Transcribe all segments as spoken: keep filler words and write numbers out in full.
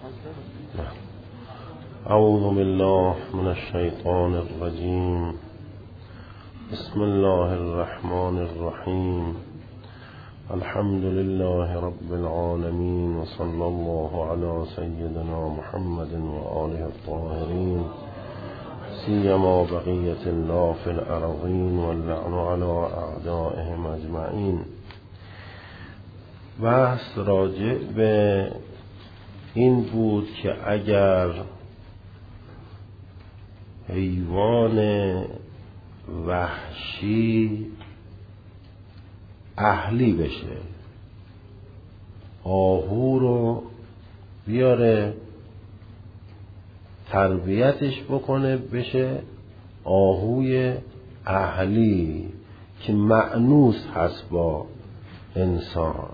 اعوذ بالله من الشیطان الرجیم. بسم الله الرحمن الرحیم. الحمد لله رب العالمین و صلی الله علی سیدنا محمد و آله الطاهرین، سیما بقیة الله فی الارضین واللعن علی اعدائهم اجمعین. بحث راجع به این بود که اگر حیوان وحشی اهلی بشه، آهو رو بیاره تربیتش بکنه بشه آهوی اهلی که مأنوس هست با انسان،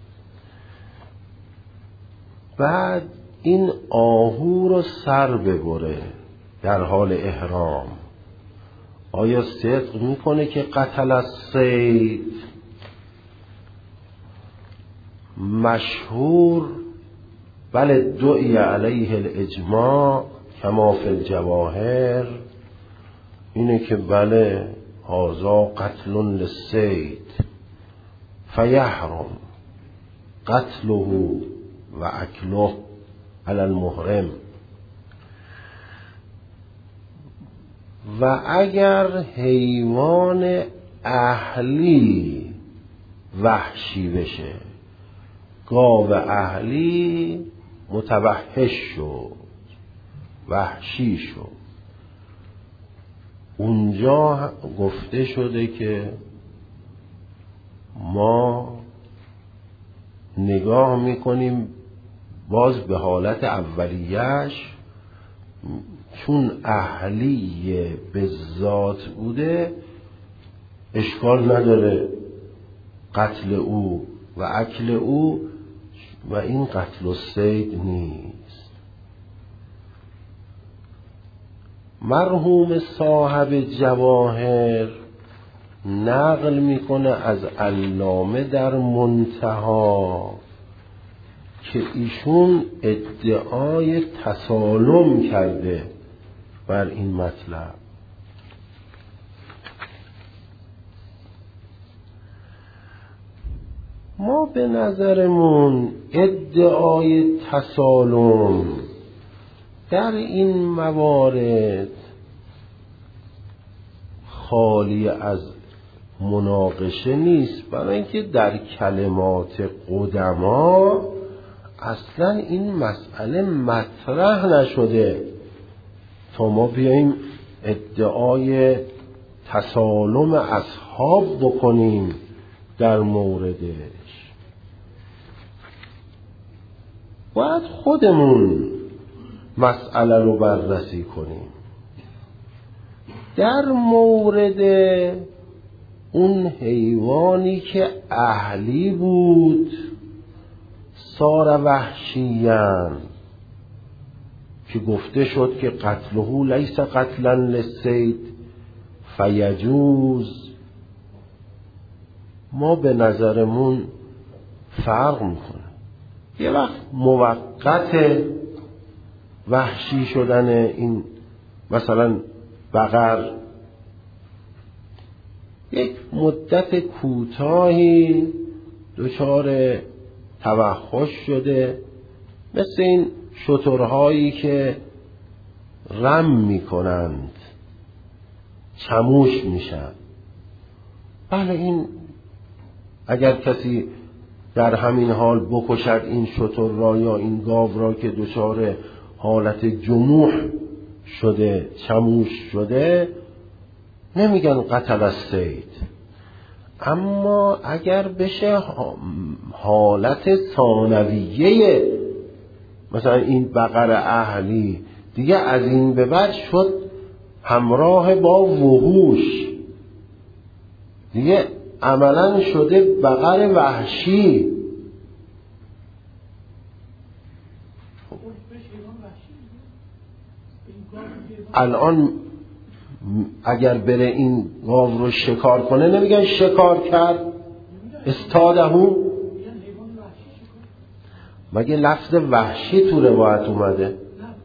بعد این آهو رو سر ببره در حال احرام، آیا صدق میکنه که قتل الصید؟ مشهور بله دعی علیه الاجماع کما فی الجواهر اینه که بله هذا قتل للصید فیحرم قتله و اکله علی المحرم. و اگر حیوان اهلی وحشی بشه، گاو اهلی متوحش شد، وحشی شد، اونجا گفته شده که ما نگاه میکنیم باز به حالت اولیه‌اش، چون اهلی به ذات بوده اشکال نداره قتل او و اکل او، و این قتل الصید نیست. مرحوم صاحب جواهر نقل میکنه از علامه در منتها که ایشون ادعای تسالم کرده بر این مطلب. ما به نظرمون ادعای تسالم در این موارد خالی از مناقشه نیست، برای اینکه در کلمات قدما اصلا این مسئله مطرح نشده تا ما بیاییم ادعای تسالم اصحاب بکنیم در موردش. باید خودمون مسئله رو بررسی کنیم. در مورد اون حیوانی که اهلی بود صار وحشیان که گفته شد که قتله لیس قتلا للصید فیجوز، ما به نظرمون فرق میکنه. یه وقت موقت وحشی شدن این مثلا بقر یک مدت کوتاهی دچار توحش شده، مثل این شترهایی که رم میکنند چموش میشن. بله این اگر کسی در همین حال بکشد این شتر را یا این گاو را که دچار حالت جموح شده چموش شده، نمیگن قتل الصید. اما اگر بشه حالت ثانویه، مثلا این بقر اهلی دیگه از این به بعد شد همراه با وحوش، دیگه عملا شده بقر وحشی. الان اگر بره این گاو رو شکار کنه نمیگن شکار کرد استادهو. مگه لفظ وحشی تو روایت اومده؟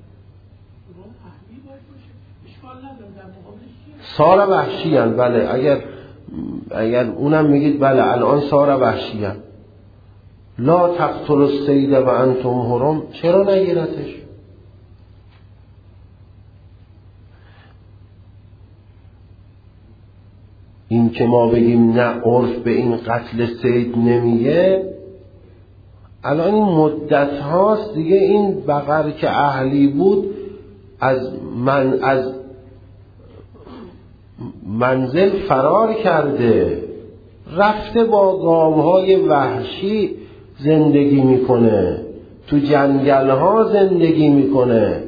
سار وحشی هن. بله اگر اگر اونم میگید بله الان سار وحشی هن. لا تقتلوا الصید و انتم حرم، چرا نگیرتش؟ این که ما بگیم نه عرف به این قتل صید نمیگه، الان این مدت هاست دیگه این بقر که اهلی بود از من از منزل فرار کرده، رفته با گاوهای وحشی زندگی میکنه، تو جنگل ها زندگی میکنه.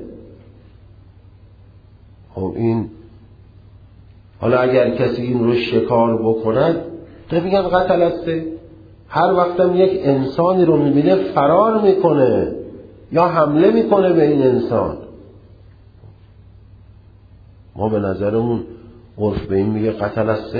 خب این حالا اگر کسی این رو شکار بکند تو میگن قتل است. هر وقتم یک انسانی رو میبینه فرار میکنه یا حمله میکنه به این انسان. ما به نظرمون عرف به این میگه قتل است.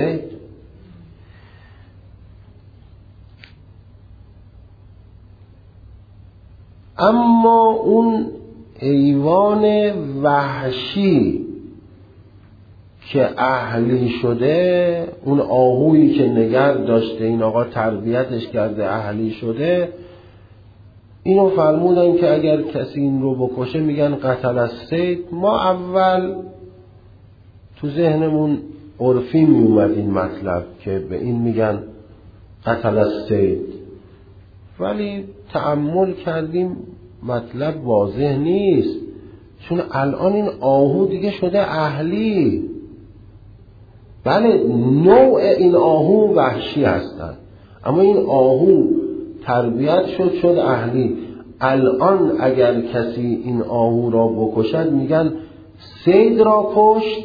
اما اون حیوان وحشی که اهلی شده، اون آهویی که نگر داشته این آقا تربیتش کرده اهلی شده، اینو فرمودن که اگر کسی این رو بکشه میگن قتل الصید. ما اول تو ذهنمون عرفی میومد این مطلب که به این میگن قتل الصید، ولی تأمل کردیم مطلب واضح نیست، چون الان این آهو دیگه شده اهلی. بله نوع این آهو وحشی هستن، اما این آهو تربیت شد شد اهلی. الان اگر کسی این آهو را بکشد میگن صید را کشت،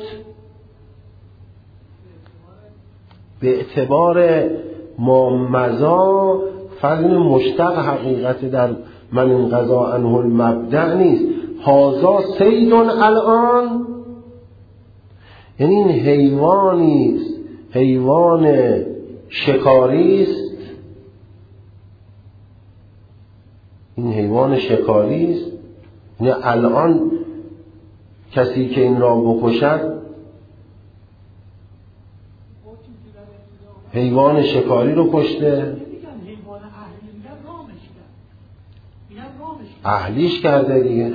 به اعتبار ما مزا فضل مشتق حقیقت در من این قضا عنه المبدع نیست. هازا صیدون الان، یعنی این حیوانی است، حیوان شکاری است، این حیوان شکاری است. یعنی الان کسی که این را بکشد حیوان شکاری رو کشته، اهلیش کرده دیگه.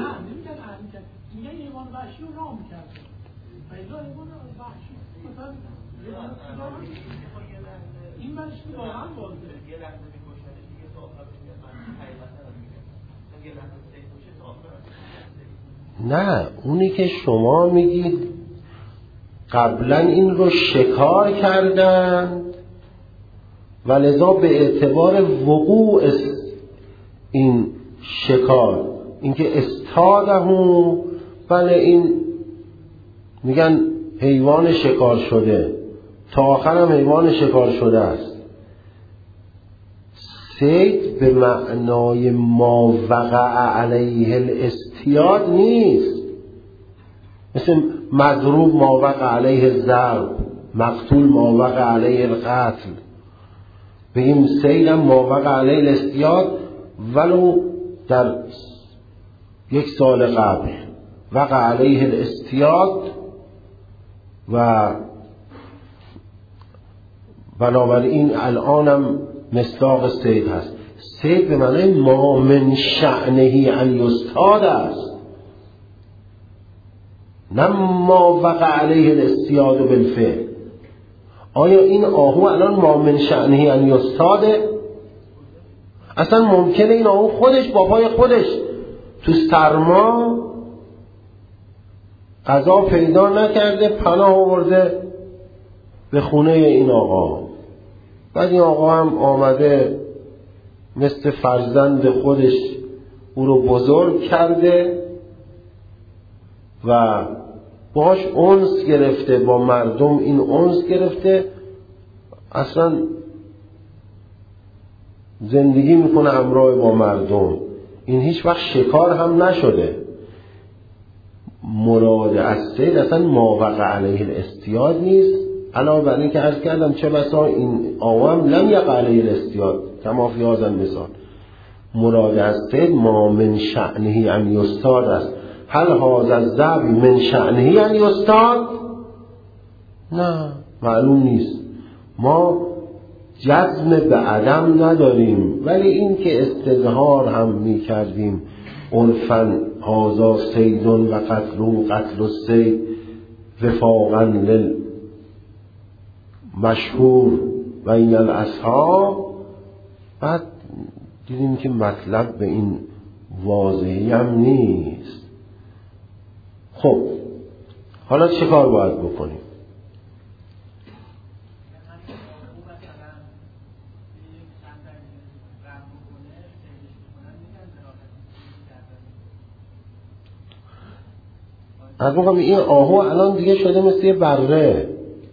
نه اونی که شما میگید قبلا این رو شکار کردند و لذا به اعتبار وقوع این شکار، اینکه استادهو، بله این میگن حیوان شکار شده، تا آخر هم حیوان شکار شده است. صید به معنای ما وقع علیه الاستیاد نیست، مثل مضروب ما وقع علیه الضرب، مقتول ما وقع علیه القتل. بگیم صید هم ما وقع علیه الاستیاد ولو در یک سال قبل وقع علیه الاستیاد و بنابراین الانم مصداق صید هست. صید به معنی ما من شأنه ان یصطاد است، نه ما وقع علیه الاستیاد بالفعل. آیا این آهو الان ما من شأنه ان یصطاده؟ اصلا ممکنه این آهو خودش با پای خودش تو سرما غذا پیدا نکرده پناه آورده به خونه این آقا، بعد این آقا هم آمده مثل فرزند خودش او رو بزرگ کرده و باش انس گرفته، با مردم این انس گرفته، اصلا زندگی میکنه همراه با مردم. این هیچ وقت شکار هم نشده. مراد از صید اصلا ما وقع علیه الاستیاد نیست. علاوه بر این که عرض کردم چه بسا این آوام لم یقع علیه الاستیاد کما فی هذا المثال، مراد از صید ما من شأنه ان یستاد است. هل هذا الذبح من شأنه ان یستاد؟ نه، معلوم نیست. ما جزم به عدم نداریم، ولی این که استظهار هم می کردیم عرفاً هذا صید و قتل و قتل الصید وفاقاً للمشهور بین الاصحاب، بعد دیدیم که مطلب به این واضحی هم نیست. خب حالا چه کار باید بکنیم؟ از موقع این آهو الان دیگه شده مثل یه بره.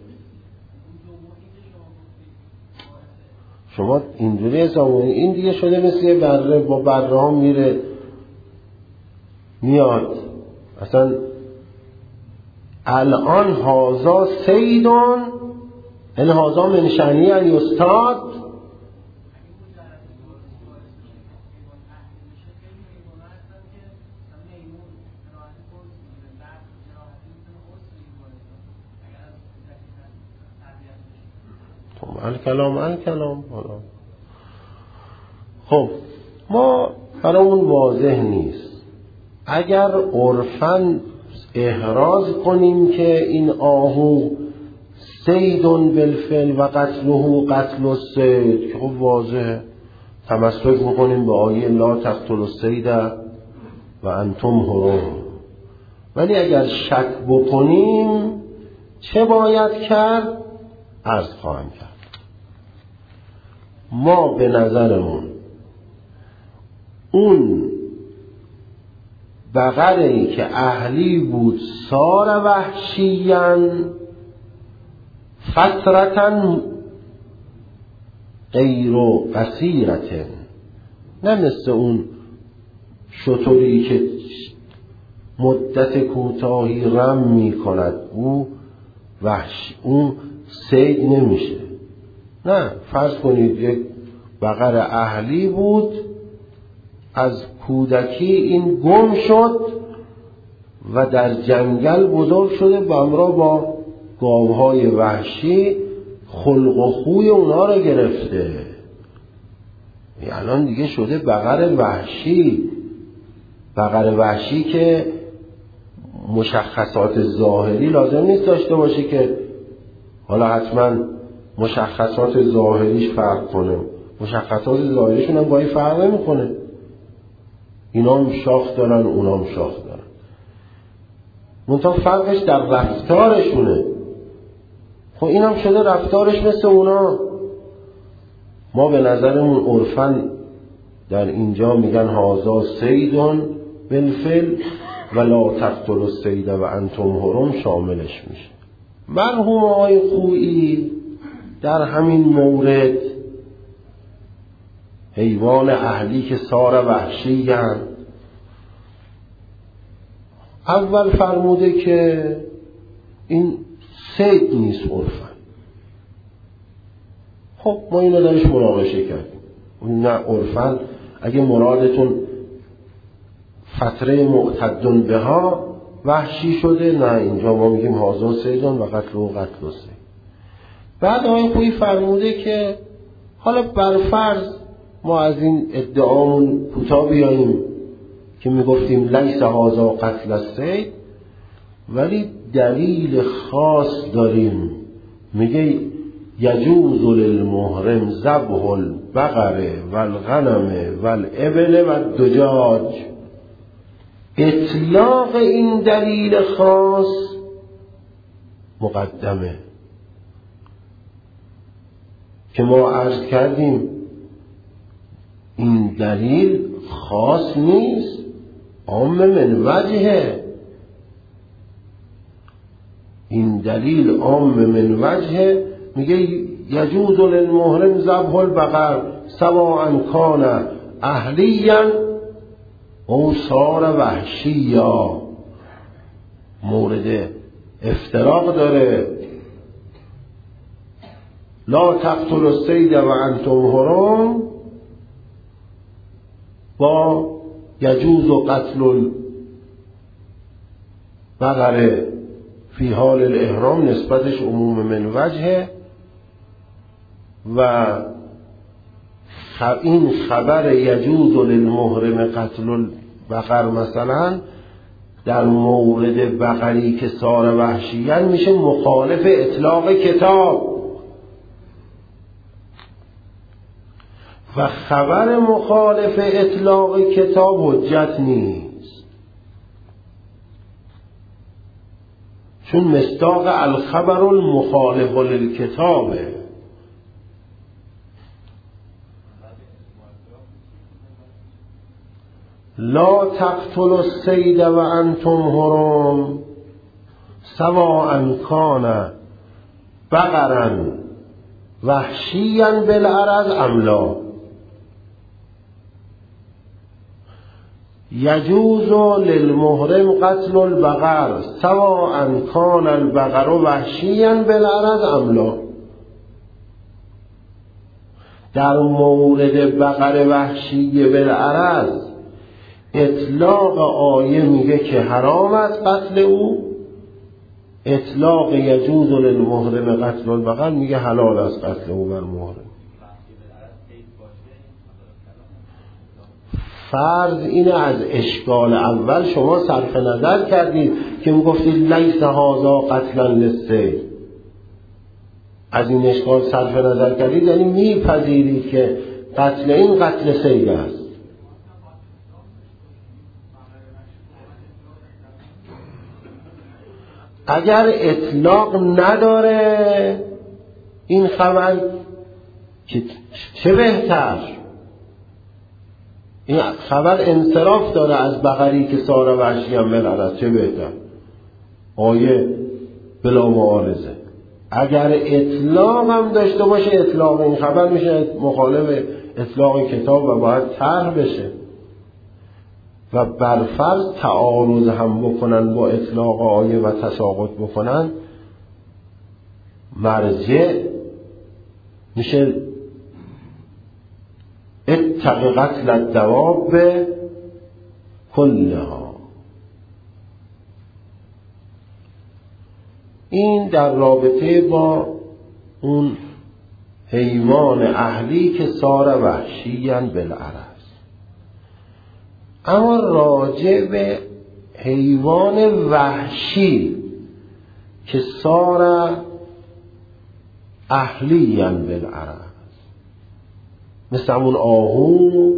شما اینجوری حساب کنید این دیگه شده مثل یه بره، با بره ها میره میاد. اصلا الان هازا سیدون این هازا منشانی ان یستاد. الکلام الکلام حالا خب ما برامون واضح نیست. اگر عرفاً احراز کنیم که این آهو صیدون بالفعل و قتله قتل الصید، خب واضحه، تمسک میکنیم به آیه لا تقتلوا الصید و انتم حرم. ولی اگر شک بکنیم چه باید کرد؟ عرض خواهم کرد. ما به نظرمون اون بقره‌ای که اهلی بود صار وحشیاً فترةً غیر قصیرة، نه مثل اون شتری که مدت کوتاهی رم می کند، او وحش اون صید نمیشه. نه، فرض کنید یک بقر اهلی بود، از کودکی این گم شد و در جنگل بزرگ شده به همراه با گاوهای وحشی، خلق و خوی اونا رو گرفته، الان دیگه شده بقر وحشی. بقر وحشی که مشخصات ظاهری لازم نیست داشته باشه که حالا حتما مشخصات ظاهریش فرق کنه، مشخصات ظاهریشون هم با این فرق نمی کنه. اینا هم شاخ دارن اونا هم شاخ دارن، منتها فرقش در رفتارشونه. خب این هم شده رفتارش مثل اونا. ما به نظرمون عرفاً در اینجا میگن هازا صیدون بالفعل و لا تقتلوا الصید و انتم حرم شاملش میشه. مرحوم آقای خویی در همین مورد حیوان اهلی که صار وحشی هست، اول فرموده که این صید نیست عرفاً. خب ما اینو درش مناقشه کردیم. نه عرفاً اگه مرادتون فتره معتدن بها وحشی شده، نه اینجا ما میگیم هازا صیدون و قتل و قتل و صید. بعد آقای خویی فرموده که حالا برفرض ما از این ادعامون کوتاه بیاییم که میگفتیم لیس هازا قتل الصید، ولی دلیل خاص داریم. میگه یجوز للمحرم ذبح البقر والغنم والابل والدجاج. اطلاق این دلیل خاص مقدمه که ما عرض کردیم این دلیل خاص نیست، عام من وجهه. این دلیل عام من وجهه. میگه یجوز للمحرم ذبح البقر سواء کان اهلیا او صار وحشیا. مورد افتراق داره. لا تقتلوا الصید و انتم حرم با یجوز و قتل البقره فی حال الاحرام نسبتش عموم من وجهه و این خبر یجوز للمحرم قتل البقر مثلا در مورد بقری که صار وحشیاً میشه مخالف اطلاق کتاب و خبر مخالف اطلاق کتاب حجت نیست، چون مصداق الخبر المخالف للکتابه. لا تقتلوا الصید و انتم حرم سواء کان بقرا وحشیا بالعرض ام لا. یجوز للمحرم قتل البقر سواء کان البقر وحشیا بالعرض ام لا. در مورد بقر وحشی بالعرض اطلاق آیه میگه که حرام است قتل او، اطلاق یجوز للمحرم قتل البقر میگه حلال است قتل او بر محرم. فرض اینه از اشکال اول شما صرف نظر کردید که میگفتید لیس هذا قتلا للصید، از این اشکال صرف نظر کردید یعنی میپذیرید که قتل این قتل صید است. اگر اطلاق نداره این خبر که چه بهتر، این خبر انصراف داره از بقری که سار وحشی هم بلعرض، چه بهتر، آیه بلا معارضه. اگر اطلاق هم داشته باشه اطلاق این خبر میشه مخالف اطلاق کتاب و باید طرح بشه و برفرض تعارض هم بکنن با اطلاق آیه و تساقط بکنن، مرجع میشه اتق قتل الدواب کلها. این در رابطه با اون حیوان اهلی که سار وحشیاً بالعرض. اما راجع به حیوان وحشی که سار اهلیاً بالعرض مثل همون آهو،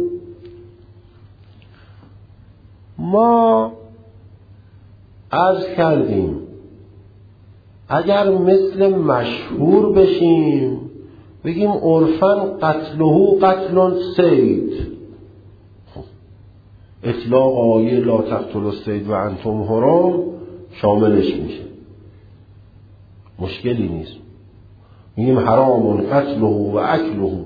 ما عرض کردیم اگر مثل مشهور بشیم بگیم عرفاً قتله قتل صید، اطلاق آیه لا تقتلوا الصید و انتم حرم شاملش میشه، مشکلی نیست، میگیم حرام قتله و اکله.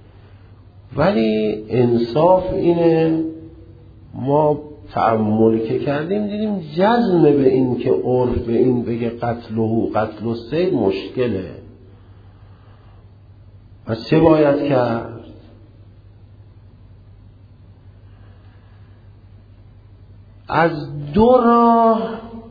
ولی انصاف اینه ما تأمل که کردیم دیدیم جزم به این که عرف به این بگه قتله قتل الصید مشکله. پس چه باید کرد؟ از دو راه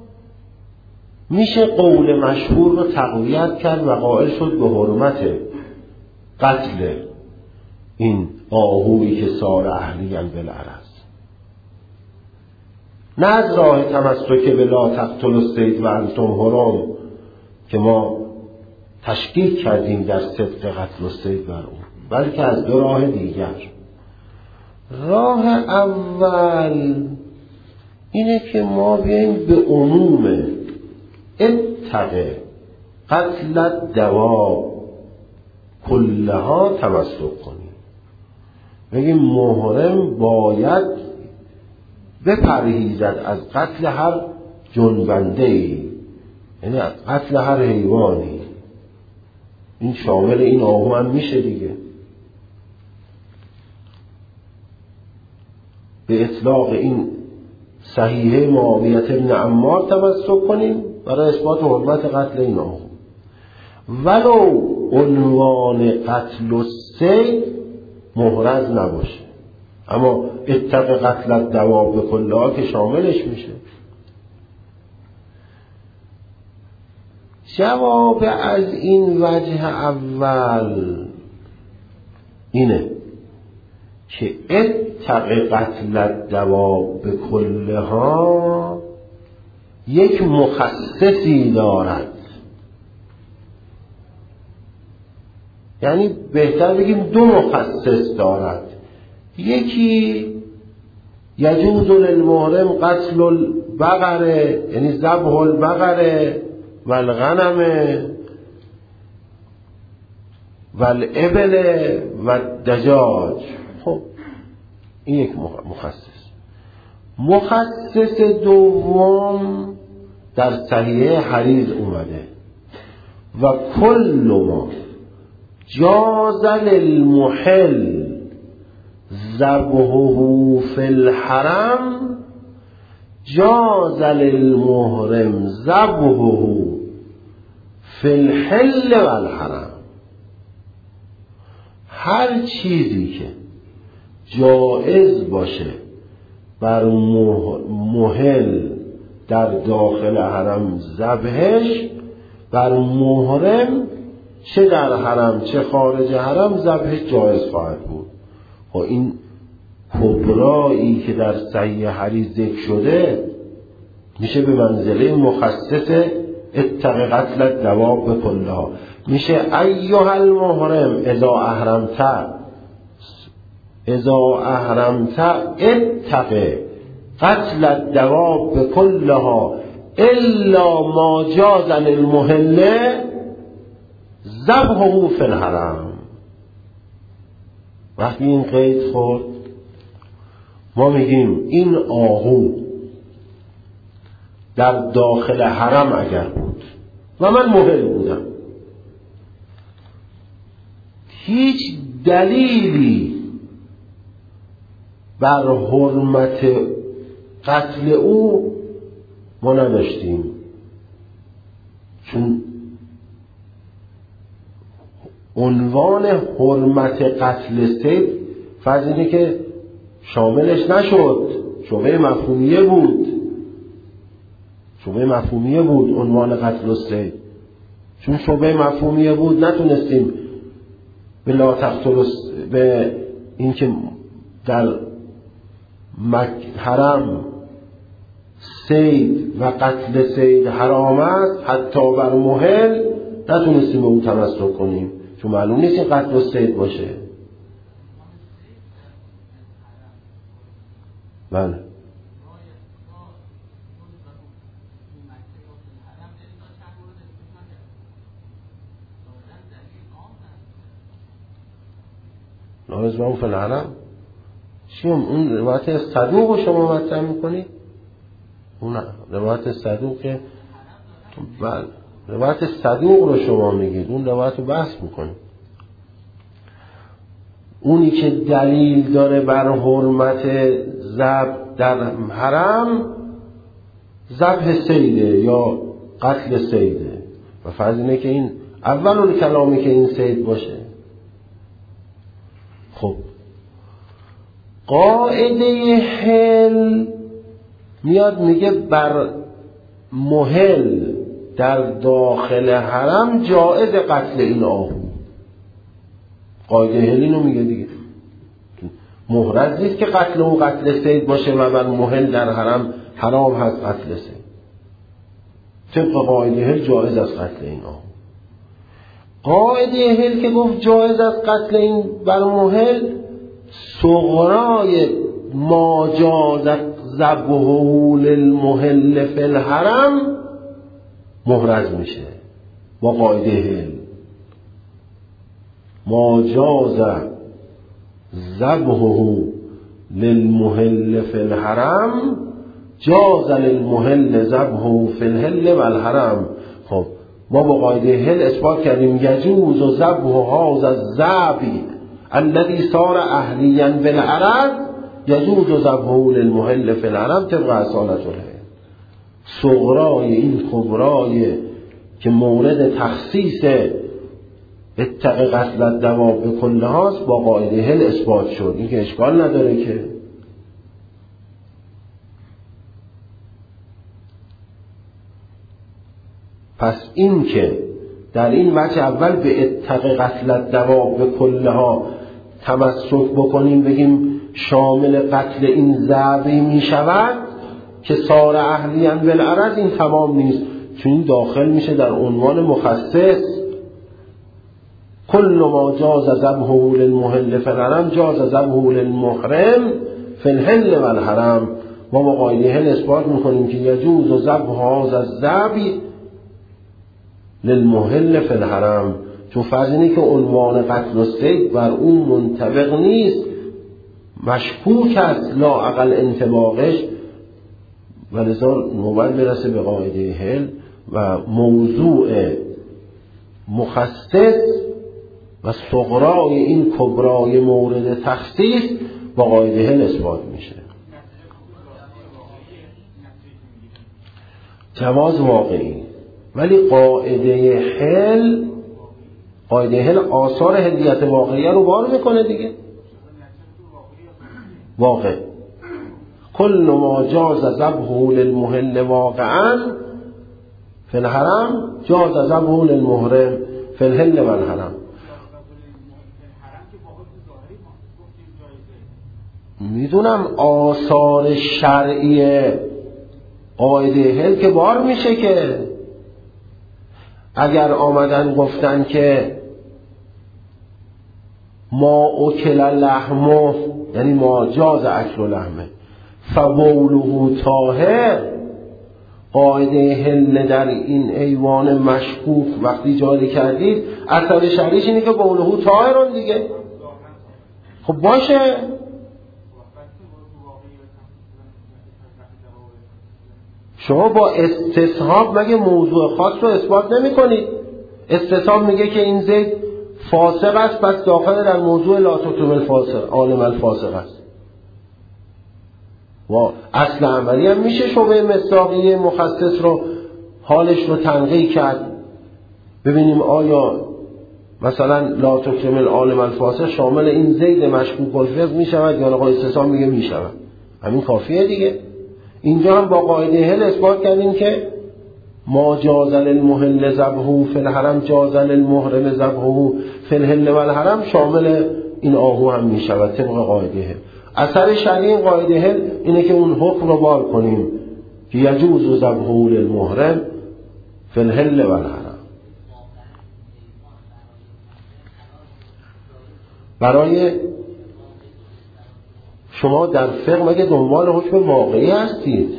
میشه قول مشهور رو تقویت کرد و قائل شد به حرمت قتل این آهویی که سار اهلیاً بالعرض، نه از راه تمسک به لا تقتلوا الصید و انتم حرم که ما تشکیک کردیم در صدق قتل الصید بر اون، بلکه از دو راه دیگر. راه اول اینه که ما بیاییم به عموم اتق قتل الدواب کلها تمسک کنیم، بگیم محرم باید بپرهیزد از قتل هر جنبنده‌ای، یعنی از قتل هر حیوانی. این شامل این آهو هم میشه دیگه. به اطلاق این صحیحه معاویه بن عمار تمسک کنیم برای اثبات حرمت قتل این آهو، ولو عنوان قتل الصید محرز نباشه. اما اتق قتل الدواب کلها که شاملش میشه. جواب از این وجه اول اینه که اتق قتل الدواب کلها یک مخصصی دارد، یعنی بهتر بگیم دو مخصص دارد. یکی یجوز للمحرم قتل البقره، یعنی ذبح البقره و الغنم و الابل و الدجاج. خب این یک مخصص. مخصص دوم در صحیح حدیث اومده و کل ما جاز للمحل ذبحه فی الحرم جاز للمحرم ذبحه فی الحل و الحرم. هر چیزی که جایز باشه بر محل در داخل حرم ذبحش، بر محرم چه در حرم چه خارج حرم ذبحش جایز خواهد بود. و این کبرایی که در صحیح حدیث ذکر شده میشه به منزله مخصص اتق قتل الدواب کلها. میشه ایها المحرم اذا احرمت اذا احرمت اتق قتل الدواب کلها الا ما جاز للمحل ذبحه فی الحرم. وقتی این قید خورد ما میگیم این آهو در داخل حرم اگر بود و من محل بودم، هیچ دلیلی بر حرمت قتل او ما نداشتیم، چون عنوان حرمت قتل صید فرض اینه که شاملش نشد، شبهه مفهومیه بود، شبهه مفهومیه بود عنوان قتل صید. چون شبهه مفهومیه بود نتونستیم به لا تقتل به این که در حرم صید و قتل صید حرام است حتی بر محل نتونستیم به اون تمسک کنیم، چون معلوم نیست این قتل و صید باشه. بله نارز اون فی الحرم چیم؟ اون روایت صدوق رو شما مطرح میکنید؟ اون روایت صدوق که بله روایت صدوق رو شما میگید، اون روایت رو بحث میکنید. اونی که دلیل داره بر حرمت ذبح در حرم ذبح صیده یا قتل صیده و فرض اینه که این اول کلامی که این صید باشه. خب قاعده حل میاد میگه بر محل در داخل حرم جایز قتل این آهو. قاعده حل اینو میگه دیگه، محرز نیست که قتل او قتل صید باشه و بر محل در حرم حرام هست قتل صید. طبق قاعده حل جایز از قتل این آهو. قاعده حل که گفت جایز از قتل این بر محل، صغرای ما جازت ذبحه للمحل فی الحرم محرز میشه با قاعده حل. ما جاز ذبحه للمحل فی الحرم جاز للمحل ذبحه فی الحل و الحرم. خب ما با قاعده حل اثبات کردیم یجوز و ذبح هذا الذبح الذي صار اهلیا بالعرض یجوز و ذبحه للمحل فی الحرم طبق اصالت الحل. صغرای این کبرای که مورد تخصیص اتق قتل الدواب کلهاست با قاعده هل اثبات شد، این که اشکال نداره که. پس این که در این وجه اول به اتق قتل الدواب کلها تمسک بکنیم، بگیم شامل قتل این ذبی می شود که سار اهلیاً بالعرض، این تمام نیست، چون این داخل میشه در عنوان مخصص. کل ما جاز ذبحه للمحل فی الحرم جاز ذبحه للمحرم فی الحل و الحرم. ما با قاعده هل اثبات میکنیم که یجوز ذبح هذا الذبح للمحل فی الحرم، چون فرض اینه که عنوان قتل و صید بر اون منطبق نیست، مشکوک است لا اقل انطباقش، و لذا نوبت برسه به قاعده هل و موضوع مخصص و صغرای این کبرای مورد تخصیص با قاعده هل اثبات میشه. جواز واقعی، ولی قاعده هل قاعده هل آثار هدیت واقعیه رو بار میکنه دیگه. واقع کل ما جاز ذبحه للمحل واقعا فی الحرم جاز ذبحه للمحرم فی الحل و الحرم. میدونم آثار شرعی قاعده هل که بار میشه، که اگر آمدن گفتن که ما اکل لحمه، یعنی ما جاز اکل لحمه، فبوله طاهر، قاعده هل در این ایوان مشکوک وقتی جاری کردید اثر شرعیش اینه که بوله طاهرون دیگه. خب باشه، شما با استصحاب مگه موضوع خاص رو اثبات نمی کنید؟ استصحاب میگه که این زید فاسق است، پس داخل در موضوع لا تکتم الفاسق عالم الفاسق است. و اصل عملی هم میشه شبه مصداقی مخصص رو حالش رو تنقیح کرد، ببینیم آیا مثلا لا تکتم العالم الفاسق شامل این زید مشکوک الفقه میشود یا نه؟ استصحاب میگه میشود، همین کافیه دیگه. اینجا هم با قاعده هل اثبات کردیم که ما جاز للمحل ذبحه فی الحرم جاز للمحرم ذبحه فی الحل و الحرم شامل این آهو هم می شود طبق قاعده هل. اثر شرعی این قاعده هل اینه که اون حکم رو بار کنیم که یجوز ذبحه للمحرم فی الحل و الحرم. برای شما در فقه مگه دنبال حکم واقعی هستید؟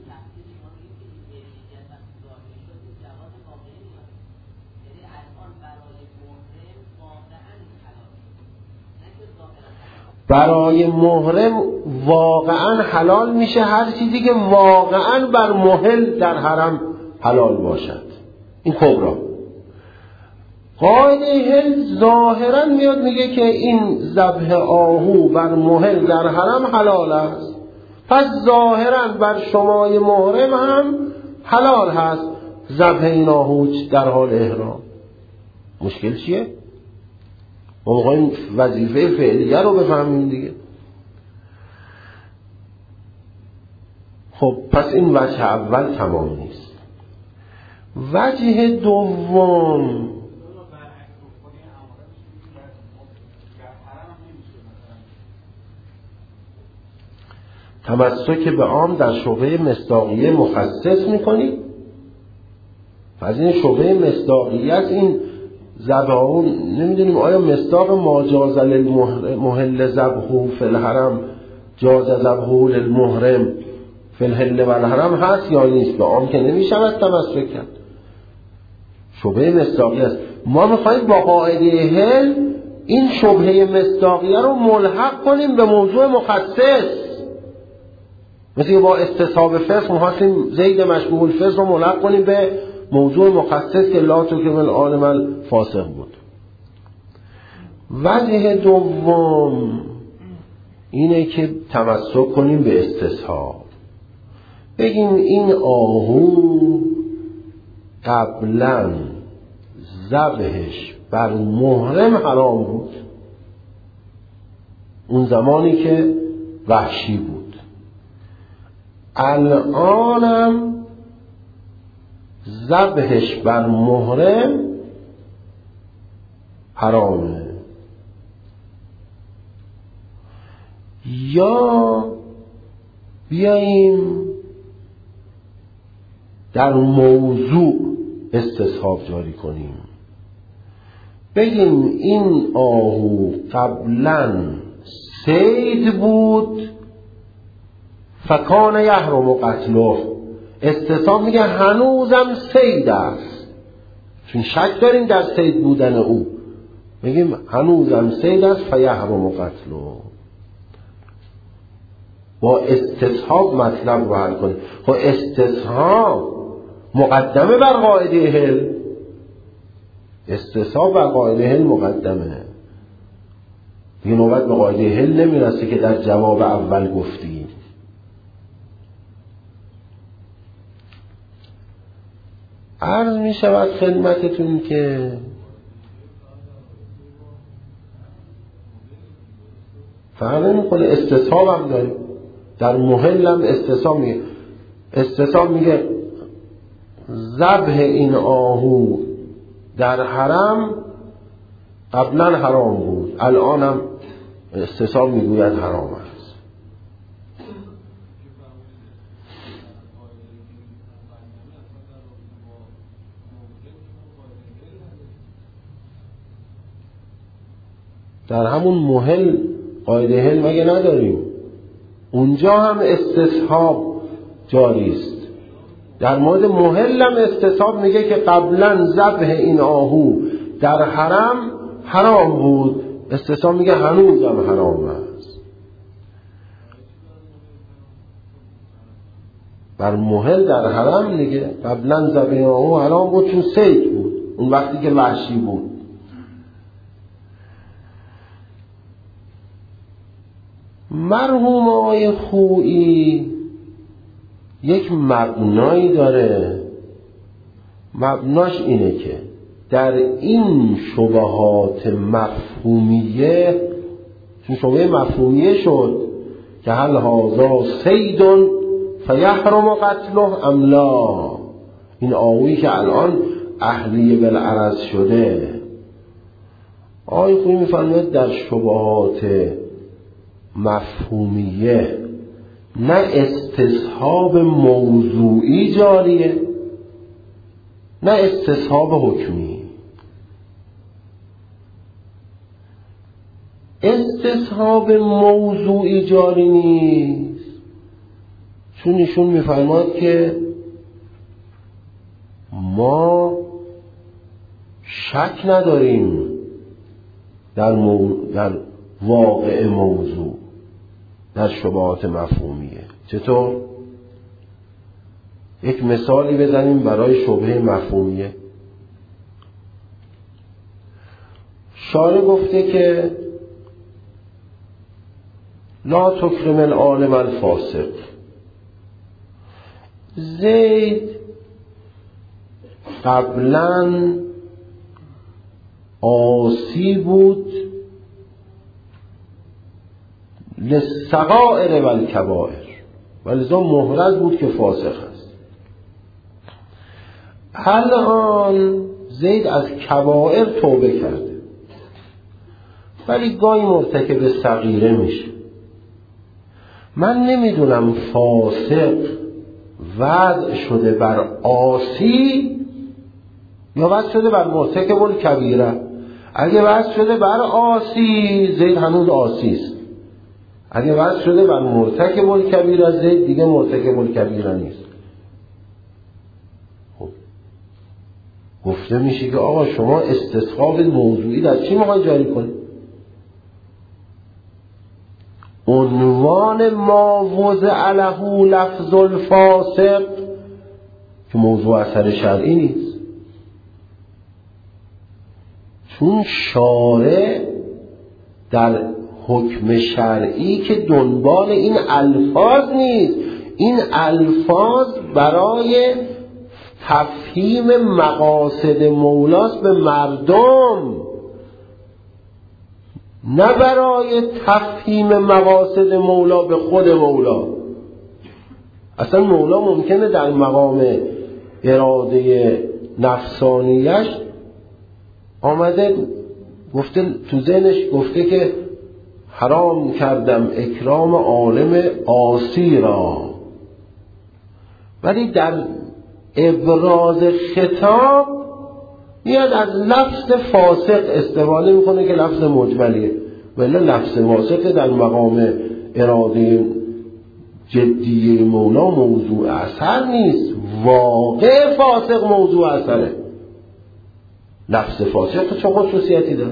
برای محرم واقعا حلال میشه هر چیزی که واقعا بر محل در حرم حلال باشد، این کبرا. قاعده هل ظاهرا میاد میگه که این ذبح آهو بر محل در حرم حلال است، پس ظاهرا بر شمای محرم هم حلال هست ذبح این آهو در حال احرام. مشکل چیه؟ ما میخوایم وظیفه فعلیه رو بفهمیم دیگه. خب پس این وجه اول تمام نیست. وجه دوم تمسک به عام در شبهه مصداقیه مخصص میکنی. پس این شبهه مصداقیت این ذبحون نمیدونیم آیا مصداق ما جاز للمحل ذبحه فی الحرم جاز ذبحه للمحرم فی الحل و الحرم هست یا نیست. به عام که نمیشود تمسک کرد، شبهه مصداقیه است. ما میخوایم با قاعده هل این شبهه مصداقیه رو ملحق کنیم به موضوع مخصص، مثل با استصحاب فقه می‌خواستیم زید مشبوه الفقه رو ملحق کنیم به موضوع مخصص که لا تکتم العالم الفاسق بود. وجه دوم اینه که تمسک کنیم به استصحاب، بگیم این آهو قبلا ذبحش بر محرم حرام بود اون زمانی که وحشی بود. الانم ذبحش بر محرم حرامه. یا بیاییم در موضوع استصحاب جاری کنیم، بگیم این آهو قبلا صید بود فکان یحرم قتله. استصحاب میگه هنوزم صید است، چون شک داریم در صید بودن او، میگیم هنوزم صید است فیحرم قتله. با استصحاب مطلب رو حل کنیم. خب استصحاب مقدمه بر قاعده حل، استصحاب بر قاعده حل مقدمه. یه نوبت به قاعده حل نمیرسه که در جواب اول گفتیم. عرض می شود خدمتتون که فرق نمی‌کنه، استصحاب هم داریم، در محل هم استصحاب میگه. استصحاب میگه ذبح این آهو در حرم قبلا حرام بود، الان هم استصحاب میگوید حرام است. در همون محل قاعده حل مگه نداریم؟ اونجا هم استصحاب جاری است. در مورد محل هم استصحاب میگه که قبلا ذبح این آهو در حرم حرام بود، استصحاب میگه هنوز هم حرام است. بر محل در حرم دیگه قبلا ذبح آهو حرام بود چون صید بود اون وقتی که وحشی بود. مرحوم آقای خویی یک مبنایی داره، مبناش اینه که در این شبهات مفهومیه، چون شبهه مفهومیه شد که هل هذا صید فیحرم قتله ام لا، این آوی که الان اهلی بالعرض شده. آقای خویی میفرماید در شبهات مفهومیه نه استصحاب موضوعی جاریه نه استصحاب حکمی. استصحاب موضوعی جاری نیست چون ایشون میفرماد که ما شک نداریم در, مو... در واقع موضوع در شبهات مفهومیه. چطور؟ یک مثالی بزنیم برای شبهه مفهومیه. شارع گفته که لا تکرم العالم الفاسق. زید قبلا عاصی بود للصغائر و الکبائر ولذا محرز بود که فاسق است. الان زید از کبائر توبه کرده ولی گاهی مرتکب صغیره میشه. من نمیدونم فاسق وضع شده بر عاصی یا وضع شده بر مرتکب الکبیره. اگه وضع شده بر عاصی زید هنوز عاصی است، اگه وضع شده بر مرتکب الکبیره زید دیگه مرتکب الکبیره نیست. خب گفته میشه که آقا شما استصحاب موضوعی در چی میخوای جاری کنی؟ عنوان ما وضع له لفظ الفاسق که موضوع اثر شرعی نیست، چون شارع در حکم شرعی که دنبال این الفاظ نیست، این الفاظ برای تفهیم مقاصد مولاست به مردم. نه برای تفهیم مقاصد مولا به خود مولا. اصلا مولا ممکنه در مقام اراده نفسانیش آمده گفته، تو ذهنش گفته که حرام کردم اکرام عالم عاصی را، ولی در ابراز خطاب میاد از لفظ فاسق استفاده میکنه که لفظ مجملیه، ولی لفظ فاسق در مقام اراده جدیه مولا موضوع اثر نیست. واقع فاسق موضوع اثره. لفظ فاسق چه خصوصیتی داره؟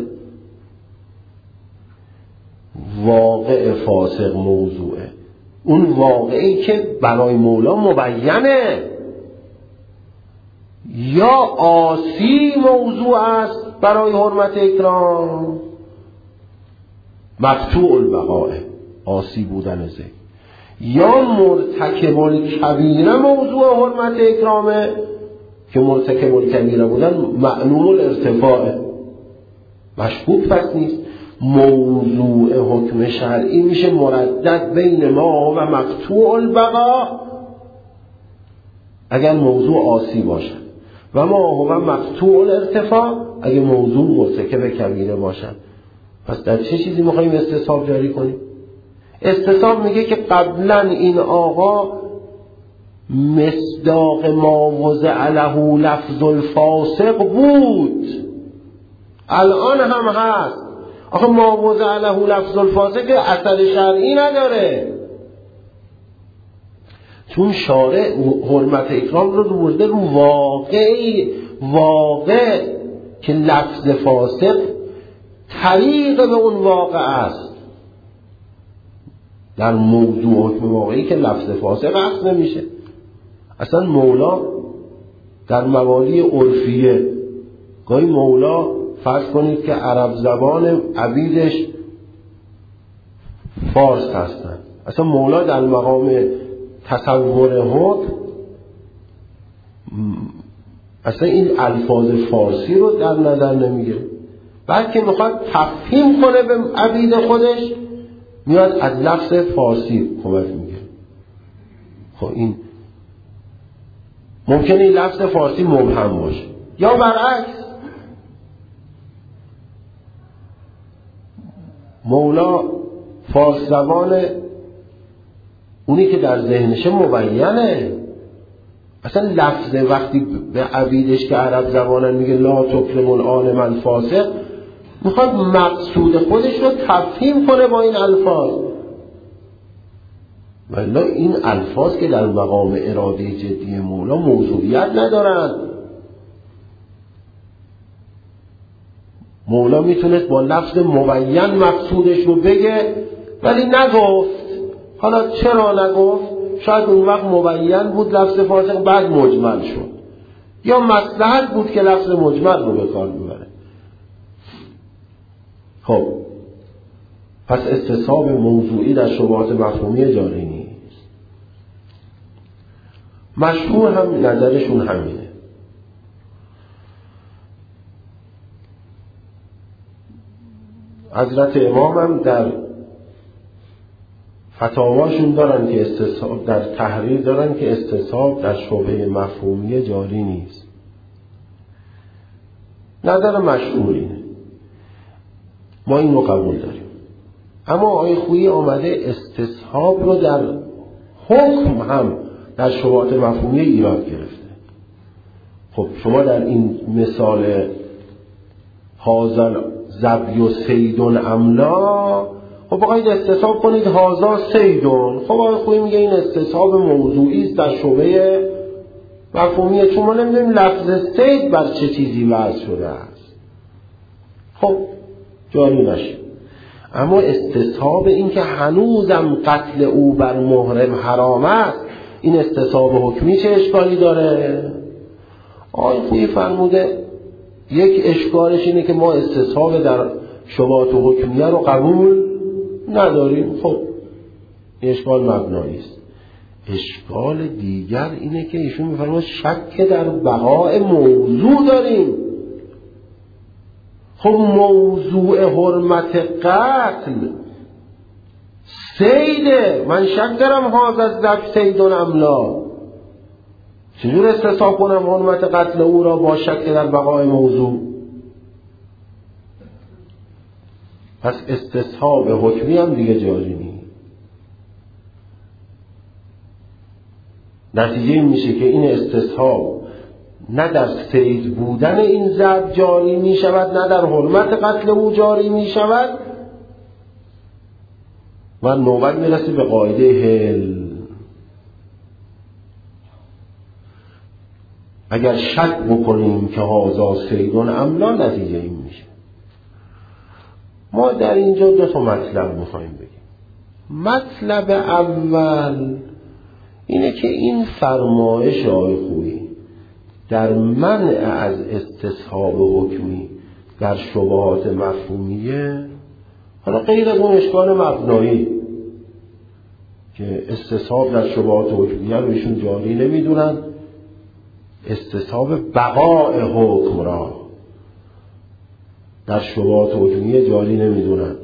واقع فاسق موضوعه، اون واقعی که برای مولا مبینه. یا عاصی موضوع است برای حرمت اکرام، مقطوع البقاء عاصی بودن زی، یا مرتکب الکبیره موضوع حرمت اکرامه که مرتکب الکبیره بودن معلوم الارتفاعه، مشکوک پس نیست. موضوع حکم شرعی میشه مردد بین ما و مقطوع البقاء اگر موضوع عاصی باشه و ما هو مقطوع الارتفاع اگر موضوع مرتکب کبیره باشن. پس در چه چیزی میخواییم استصحاب جاری کنیم؟ استصحاب میگه که قبلا این آقا مصداق ما وضع له لفظ الفاسق بود، الان هم هست. آخه ما وضع له لفظ الفاسق اثر شرعی نداره، چون شارع حرمت اکرام رو برده رو واقعی، واقع که لفظ فاسق طریق به اون واقع است. در موضوع حکم واقعی که لفظ فاسق اصل نمیشه. اصلا مولا در موالی عرفیه، گاهی مولا فرض کنید که عرب زبان عبیدش فارس هستن، اصلا مولا در مقام تصور حکم اصلا این الفاظ فارسی رو در نظر نمیگیره، بلکه میخواد تفهیم کنه به عبید خودش، میاد از لفظ فارسی کمک میگیره. خب این ممکنه این لفظ فارسی مبهم باشه، یا برعکس مولا فارس زبان اونی که در ذهنشه مبینه. اصلا لفظ وقتی به عبیدش که عرب زبانن میگه لا تکرم العالم الفاسق، میخواد مقصود خودش رو تفهیم کنه با این الفاظ، ولی این الفاظ که در مقام اراده جدی مولا موضوعیت ندارن. مولا میتونست با لفظ مبین مقصودش رو بگه ولی نگفت. حالا چرا نگفت؟ شاید اون وقت مبین بود لفظ فاسق، بعد مجمل شد، یا مصلحت بود که لفظ مجمل رو به کار ببره. خب پس استصحاب موضوعی در شبهات مفهومی جاری نیست. مشهور هم نظرشون همینه. حضرت امام هم در فتاواشون دارن که استصحاب، در تحریر دارن که استصحاب در شبهه مفهومی جاری نیست. نظر مشهور اینه، ما این رو قبول داریم. اما آقای خویی آمده استصحاب رو در حکم هم در شبهات مفهومی ایراد گرفته. خب شما در این مثال هازل زبی و سیدون املا، خب بقید استصحاب کنید هازا سیدون. خب آقای خویی میگه این استصحاب موضوعی است در شبهه مفهومیه، چون ما نمیدونیم لفظ سید بر چه چیزی وضع شده است. خب جاری نشه. اما استصحاب این که هنوزم قتل او بر محرم حرام است، این استصحاب حکمی چه اشکالی داره؟ آقای خویی فرموده یک اشکالش اینه که ما استصحاب در شبهات و حکمیه رو قبول نداریم. خب این اشکال مبنایی است. اشکال دیگر اینه که ایشون میفرماید شک در بقاء موضوع داریم. خب موضوع حرمت قتل سیده، من شک دارم هاز از ذبح سیدون املا، چجور استصحاب کنم حرمت قتل او را با شک در بقای موضوع؟ پس استصحاب حکمی هم دیگه جاری نیست. نتیجه این میشه که این استصحاب نه در سید بودن این ذبح جاری می شود، نه در حرمت قتل او جاری می شود و نوبت می رسه به قاعده حل. اگر شک بکنیم که هازا سیدون املا، نتیجه این میشه. ما در اینجا دو تا مطلب میخوایم بگیم. مطلب اول اینه که این فرمایش آقای خویی در منع از استصحاب حکمی در شبهات مفهومیه، حالا غیر از اون اشکال مبنایی که استصحاب در شبهات حکمیه رو ایشون جاری نمیدونن، استصحاب بقاء حکم را در شبهات حکمیه جاری نمیدونن.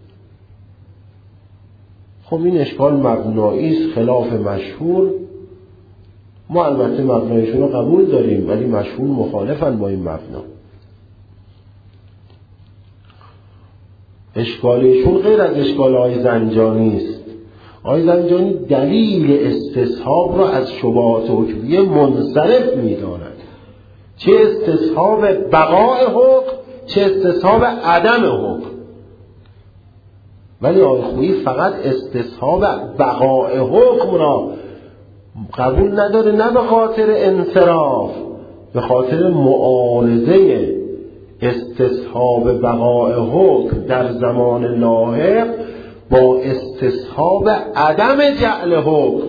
خب این اشکال مبنایی است، خلاف مشهور. ما البته مبنایشون رو قبول داریم ولی مشهور مخالفن با این مبنا. اشکالشون غیر از اشکال آقای زنجانی است. آقای زنجانی دلیل استصحاب را از شبهات حکمیه منصرف می‌داند، چه استصحاب بقاء حکم چه استصحاب عدم حکم. ولی آقای خویی فقط استصحاب بقاء حکم را قبول نداره، نه به خاطر انصراف، به خاطر معارضه استصحاب بقاء حکم در زمان لاحق با استصحاب عدم جعل حکم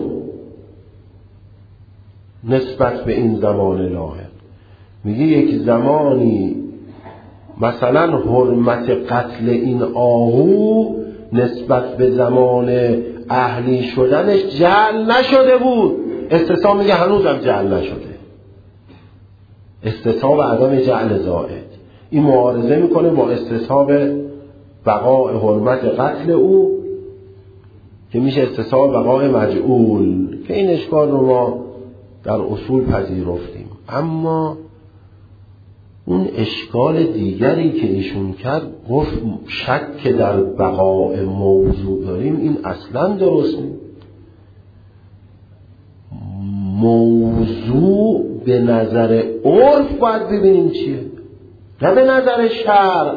نسبت به این زمان لاحق. میگه یک زمانی مثلا حرمت قتل این آهو نسبت به زمان اهلی شدنش جعل نشده بود، استصحاب میگه هنوزم جعل نشده، استصحاب عدم جعل زائد. این معارضه میکنه با استصحاب بقاء حرمت قتل او که میشه استصحاب بقاء مجعول، که این اشکال رو ما در اصول پذیرفتیم. اما اون اشکال دیگری که ایشون کرد، گفت شک در بقاء موضوع داریم، این اصلا درست نیست. موضوع به نظر عرف باید ببینیم چیه، نه به نظر شرع.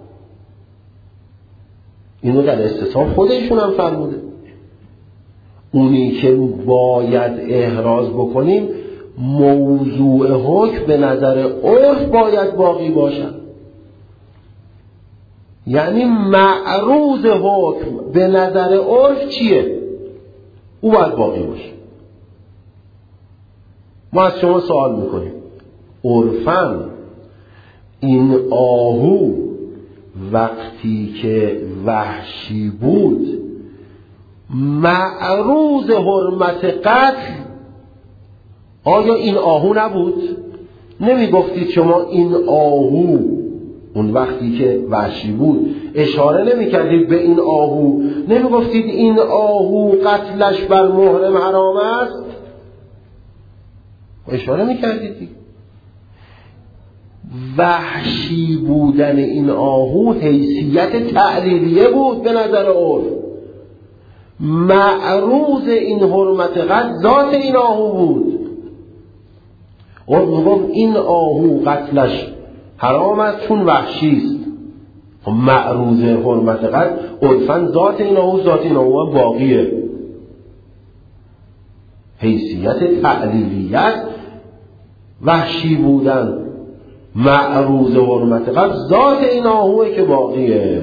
اینو در استصحاب خودشون هم فرموده. اونی که باید احراز بکنیم موضوع حکم به نظر عرف باید باقی باشد، یعنی معروض حکم به نظر عرف چیه، او باید باقی باشه. ما از شما سوال میکنیم عرفاً این آهو وقتی که وحشی بود معروض حرمت قتل، آیا این آهو نبود؟ نمی گفتید شما این آهو اون وقتی که وحشی بود اشاره نمی کردید به این آهو، نمی گفتید این آهو قتلش بر محرم حرام است؟ اشاره می کردید دیگه. وحشی بودن این آهو حیثیت تعلیلیه بود به نظر عرف، معروض این حرمت قتل ذات این آهو بود. عرف میگم این آهو قتلش حرام است چون وحشی است، معروض حرمت قتل عرفاً ذات این آهو ذات این آهو هم باقیه. حیثیت تعلیلیت وحشی بودن معروض حرمت قتل ذات این آهوه که باقیه.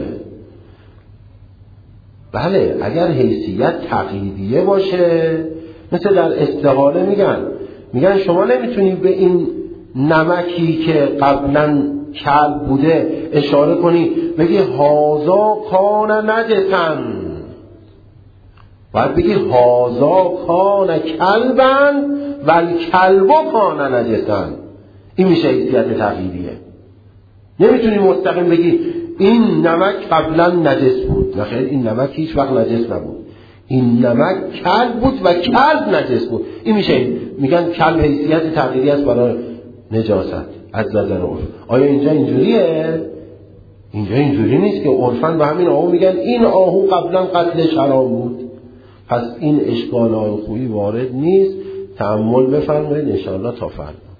بله اگر حیثیت تقییدیه باشه، مثل در استحاله میگن میگن شما نمیتونی به این نمکی که قبلا کلب بوده اشاره کنی بگی هازا کان نجسن، باید بگی هازا کان کلبن ول کلبو کان نجسن. این میشه حیثیت تقییدیه. نمیتونی مستقیم بگی این نمک قبلا نجس بود. نه خیر، این نمک هیچ وقت نجس نبود. این نمک کلب بود و کلب نجس بود. این میشه میگن کلب حیثیت تغییری است برای نجاست از نظر عرف. آیا اینجا اینجوریه؟ اینجا اینجوری نیست که عرفاً به همین آهو میگن این آهو قبلا قتلش حرام بود. پس این اشکالات خویی وارد نیست. تأمل بفرمایید ان شاء الله تا فردا.